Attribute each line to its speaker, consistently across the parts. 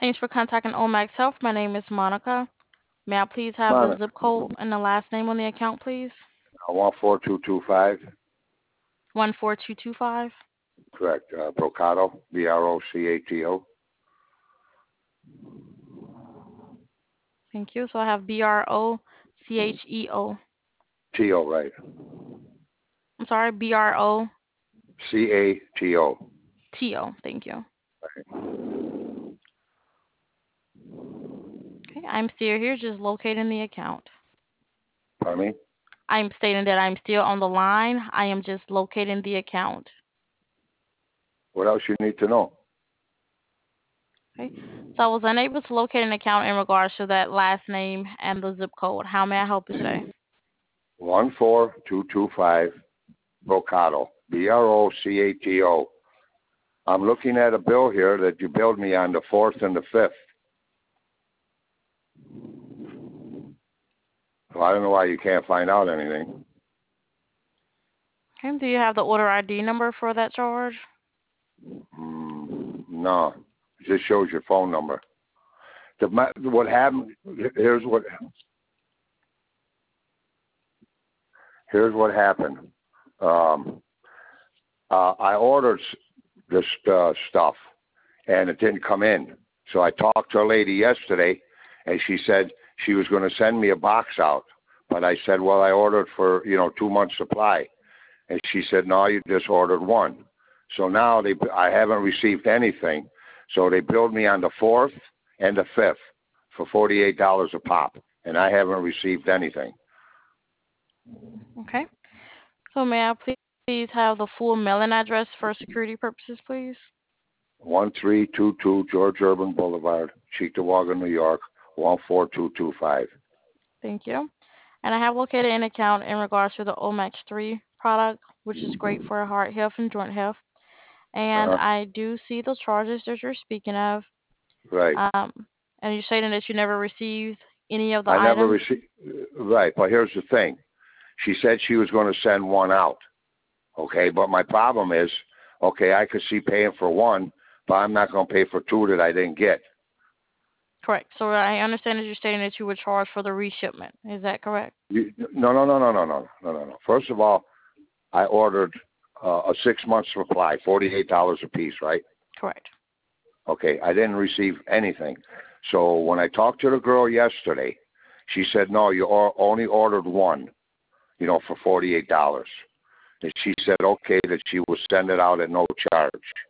Speaker 1: Thanks for contacting Omax Health. My name is Monica. May I please have the
Speaker 2: Monica,
Speaker 1: zip code and the last name on the account, please?
Speaker 2: 14225.
Speaker 1: 14225.
Speaker 2: Correct. Brocato, Brocato.
Speaker 1: Thank you. So I have BROCHEO.
Speaker 2: T-O, right.
Speaker 1: I'm sorry, BROTO.
Speaker 2: CATO.
Speaker 1: Thank you. Okay, I'm still here, just locating the account.
Speaker 2: Pardon me?
Speaker 1: I'm stating that I'm still on the line. I am just locating the account.
Speaker 2: What else you need to know?
Speaker 1: Okay. So I was unable to locate an account in regards to that last name and the zip code. How may I help you today?
Speaker 2: 14225 Brocato. Brocato. I'm looking at a bill here that you billed me on the 4th and the 5th. So I don't know why you can't find out anything.
Speaker 1: Okay. Do you have the order ID number for that charge?
Speaker 2: No. It just shows your phone number. What happened, here's what happened. I ordered this stuff, and it didn't come in. So I talked to a lady yesterday, and she said she was going to send me a box out. But I said, well, I ordered for, 2 months supply. And she said, no, you just ordered one. So now I haven't received anything. So they billed me on the 4th and the 5th for $48 a pop, and I haven't received anything.
Speaker 1: Okay. So may I please have the full mailing address for security purposes, please?
Speaker 2: 1322 George Urban Boulevard, Cheektowaga, New York, 14225.
Speaker 1: Thank you. And I have located an account in regards to the Omax 3 product, which is great for heart health and joint health. And I do see the charges that you're speaking of.
Speaker 2: Right.
Speaker 1: And you're saying that you never received any of the
Speaker 2: I
Speaker 1: items?
Speaker 2: never received. Right, but here's the thing. She said she was going to send one out. Okay, but my problem is, okay, I could see paying for one, but I'm not going to pay for two that I didn't get.
Speaker 1: Correct. So I understand that you're stating that you were charged for the reshipment. Is that correct?
Speaker 2: No. First of all, I ordered a 6-month supply, $48 a piece, right?
Speaker 1: Correct.
Speaker 2: Okay, I didn't receive anything. So when I talked to the girl yesterday, she said, no, you only ordered one, for $48. And she said, okay, that she will send it out at no charge.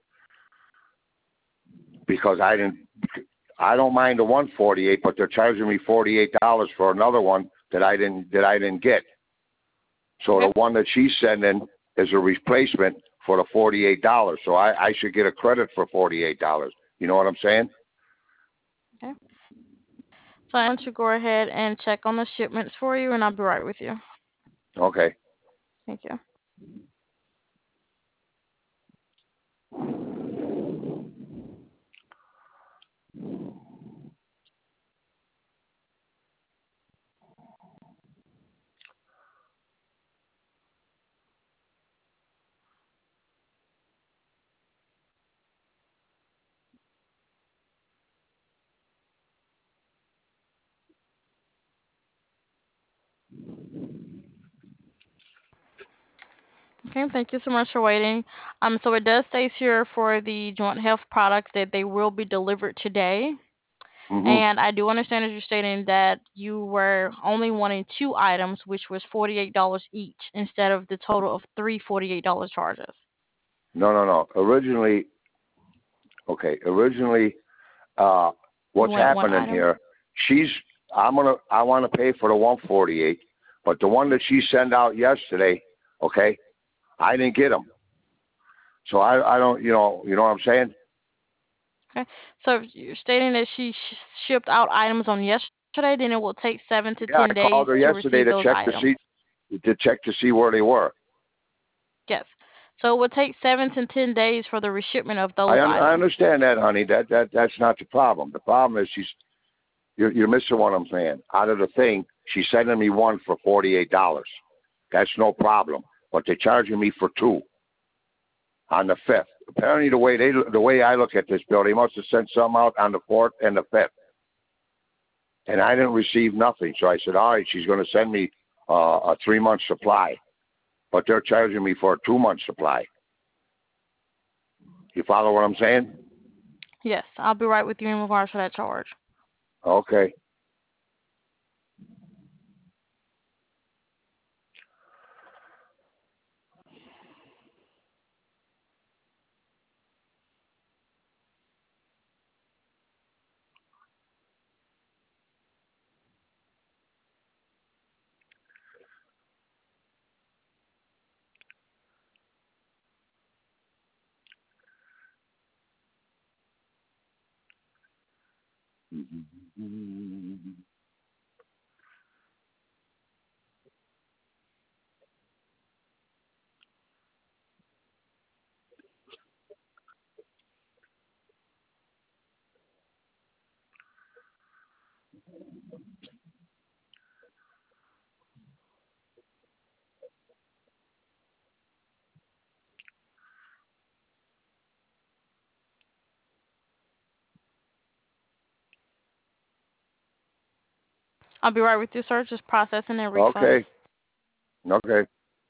Speaker 2: Because I don't mind the 148, but they're charging me $48 for another one that I didn't get. So the one that she's sending is a replacement for the $48. So I should get a credit for $48. You know what I'm saying?
Speaker 1: Okay. So I want to go ahead and check on the shipments for you, and I'll be right with you.
Speaker 2: Okay.
Speaker 1: Thank you. Okay, thank you so much for waiting. So it does say here for the joint health products that they will be delivered today.
Speaker 2: Mm-hmm.
Speaker 1: And I do understand that you're stating that you were only wanting 2 items, which was $48 each, instead of the total of 3 $48 charges.
Speaker 2: No. Originally, what's happening here? I want to pay for the 148, but the one that she sent out yesterday, okay, I didn't get them. So I don't, you know what I'm saying?
Speaker 1: Okay. So if you're stating that she shipped out items on yesterday, then it will take 7 to 10 days
Speaker 2: I called her yesterday
Speaker 1: to receive those items.
Speaker 2: to check to see where they were.
Speaker 1: Yes. So it would take 7 to 10 days for the reshipment of those items.
Speaker 2: I understand that, honey. That's not the problem. The problem is you're missing what I'm saying. Out of the thing, she's sending me one for $48. That's no problem. But they're charging me for 2 on the 5th. Apparently, the way I look at this bill, they must have sent some out on the 4th and the 5th, and I didn't receive nothing. So I said, all right, she's going to send me a 3-month supply, but they're charging me for a 2-month supply. You follow what I'm saying?
Speaker 1: Yes, I'll be right with you in regards to that charge.
Speaker 2: Okay.
Speaker 1: I'll be right with you, sir. Just processing that refund.
Speaker 2: Okay. Okay.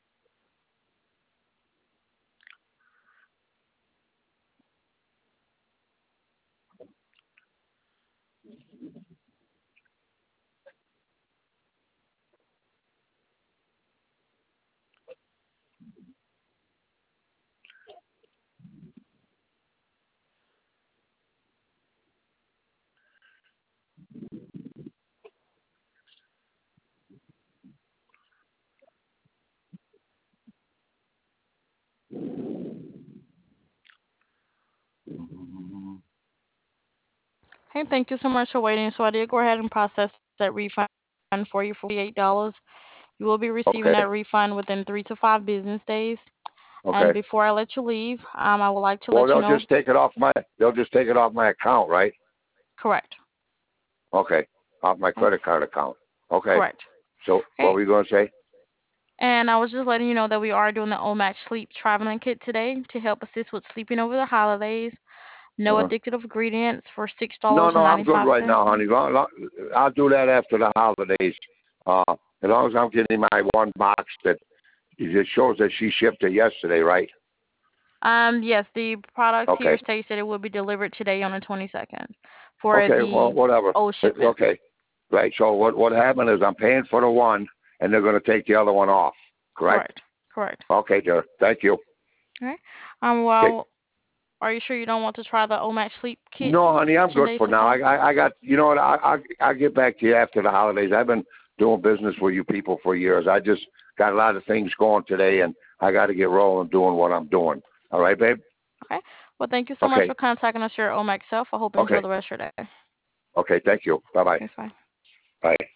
Speaker 1: Hey, thank you so much for waiting. So I did go ahead and process that refund for you for $48. You will be receiving
Speaker 2: Okay.
Speaker 1: that refund within 3 to 5 business days. And
Speaker 2: Okay.
Speaker 1: before I let you leave, I would like to
Speaker 2: Well,
Speaker 1: let you know.
Speaker 2: they'll just take it off my account, right?
Speaker 1: Correct.
Speaker 2: Okay. Off my
Speaker 1: Okay.
Speaker 2: credit card account. Okay.
Speaker 1: Correct.
Speaker 2: So what
Speaker 1: Okay.
Speaker 2: were you going to say?
Speaker 1: And I was just letting you know that we are doing the OMAX Sleep Traveling Kit today to help assist with sleeping over the holidays. No
Speaker 2: Uh-huh.
Speaker 1: addictive ingredients for
Speaker 2: No, I'm good right
Speaker 1: $6.95.
Speaker 2: now, honey. I'll do that after the holidays. As long as I'm getting my one box that it shows that she shipped it yesterday, right?
Speaker 1: Yes, the product here
Speaker 2: Okay.
Speaker 1: states that it will be delivered today on the 22nd for
Speaker 2: Okay. Well,
Speaker 1: the
Speaker 2: whatever.
Speaker 1: old shipment.
Speaker 2: Okay. Right. So what happened is I'm paying for the one, and they're going to take the other one off. Correct?
Speaker 1: Correct. Correct.
Speaker 2: Okay, dear. Thank you.
Speaker 1: Okay.
Speaker 2: Okay.
Speaker 1: Well, are you sure you don't want to try the OMAX Sleep Kit
Speaker 2: No, honey, I'm good
Speaker 1: 10-day
Speaker 2: for now.
Speaker 1: supply?
Speaker 2: I got. You know what? I'll get back to you after the holidays. I've been doing business with you people for years. I just got a lot of things going today, and I got to get rolling doing what I'm doing. All right, babe.
Speaker 1: Okay. Well, thank you so much
Speaker 2: Okay.
Speaker 1: for contacting us here at OMAX Self. I hope you enjoy
Speaker 2: Okay.
Speaker 1: the rest of your day.
Speaker 2: Okay. Thank you. Bye-bye.
Speaker 1: Okay, fine.
Speaker 2: Bye.